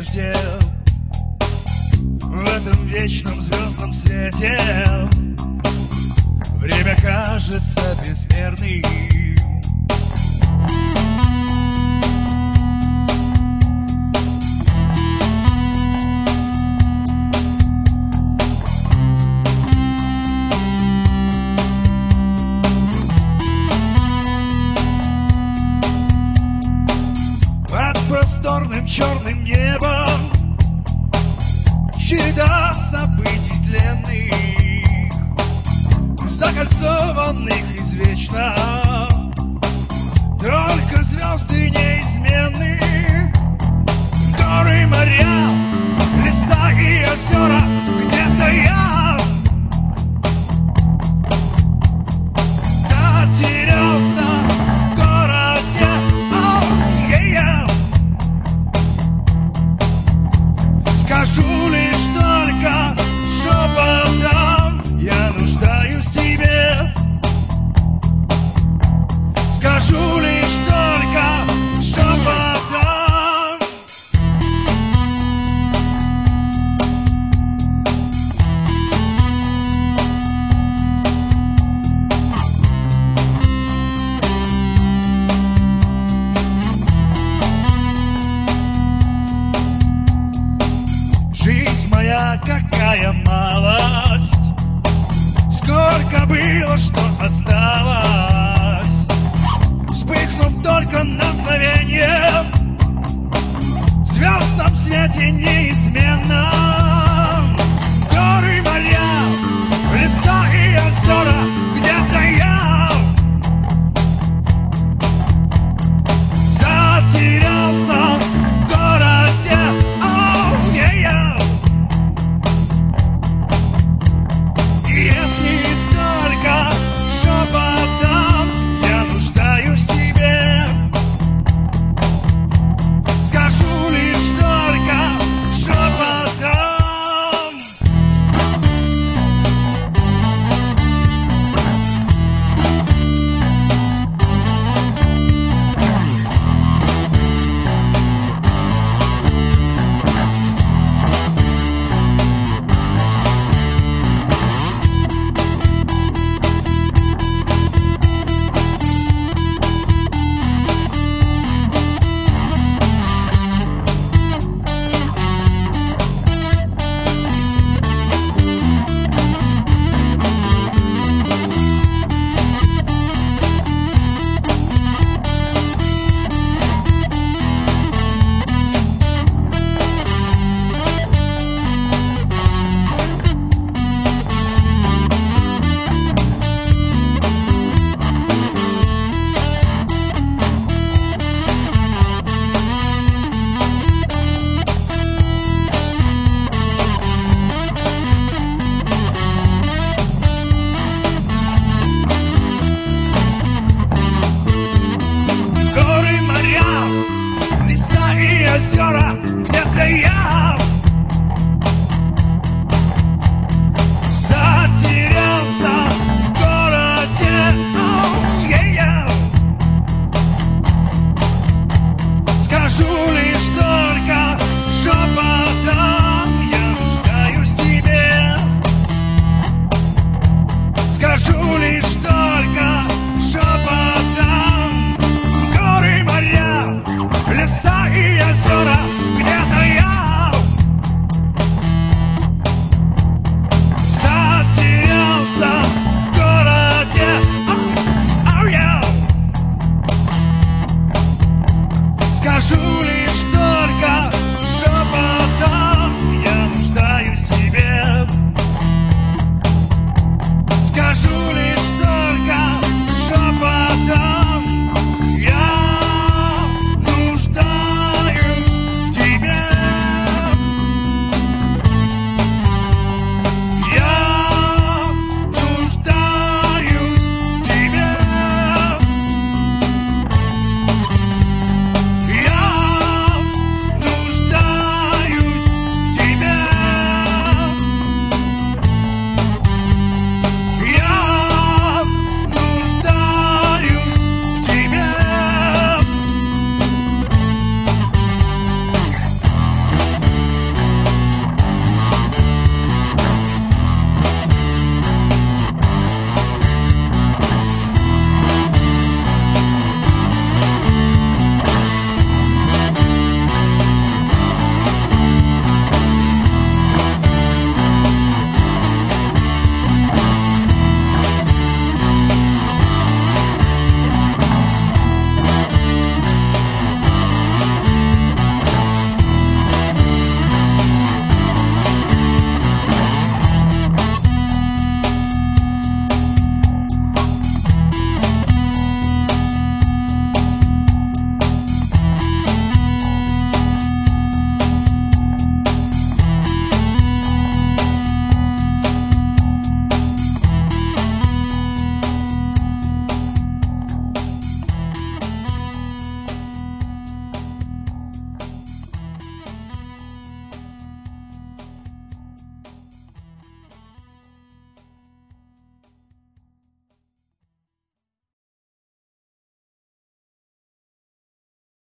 прежде. В этом вечном звездном свете время кажется безмерным. Под просторным черным небом череда событий тленных, закольцованных извечно. Только звезды неизменны, горы, моря, леса и озера. Где-то я затерялся в городе. Скажу лишь только шепотом: я нуждаюсь в тебе. Скажу лишь только шепотом. Жизнь моя, какая малость, сколько было, что осталось. Вспыхнув только на мгновение в звездном свете неизменном. Горы, моря, леса и озера. Где-то я затерялся в городе. Если только шепотом я нуждаюсь в тебе. Скажу лишь только шепотом. Горы, моря, леса и озера. Где-то я